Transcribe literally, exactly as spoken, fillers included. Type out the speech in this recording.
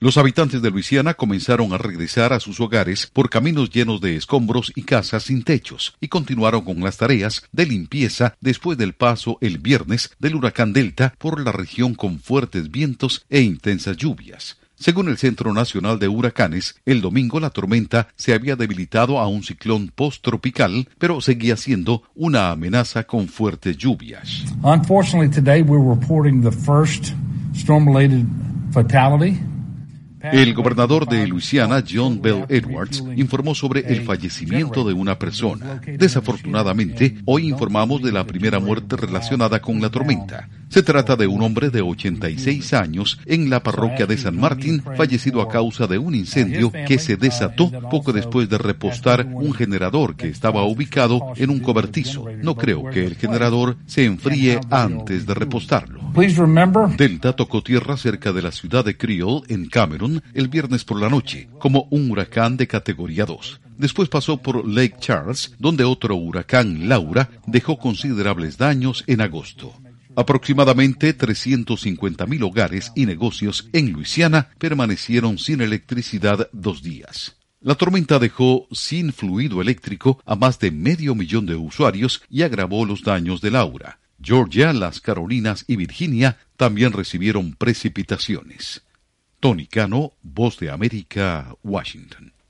Los habitantes de Luisiana comenzaron a regresar a sus hogares por caminos llenos de escombros y casas sin techos, y continuaron con las tareas de limpieza después del paso el viernes del huracán Delta por la región con fuertes vientos e intensas lluvias. Según el Centro Nacional de Huracanes, el domingo la tormenta se había debilitado a un ciclón post-tropical, pero seguía siendo una amenaza con fuertes lluvias. Unfortunately, today we're reporting the first storm-related fatality. El gobernador de Luisiana, John Bel Edwards, informó sobre el fallecimiento de una persona. Desafortunadamente, hoy informamos de la primera muerte relacionada con la tormenta. Se trata de un hombre de ochenta y seis años en la parroquia de San Martín, fallecido a causa de un incendio que se desató poco después de repostar un generador que estaba ubicado en un cobertizo. No creo que el generador se enfríe antes de repostarlo. Delta tocó tierra cerca de la ciudad de Creole, en Cameron, el viernes por la noche, como un huracán de categoría dos. Después pasó por Lake Charles, donde otro huracán, Laura, dejó considerables daños en agosto. Aproximadamente trescientos cincuenta mil hogares y negocios en Luisiana permanecieron sin electricidad dos días. La tormenta dejó sin fluido eléctrico a más de medio millón de usuarios y agravó los daños de Laura. Georgia, las Carolinas y Virginia también recibieron precipitaciones. Tony Cano, Voz de América, Washington.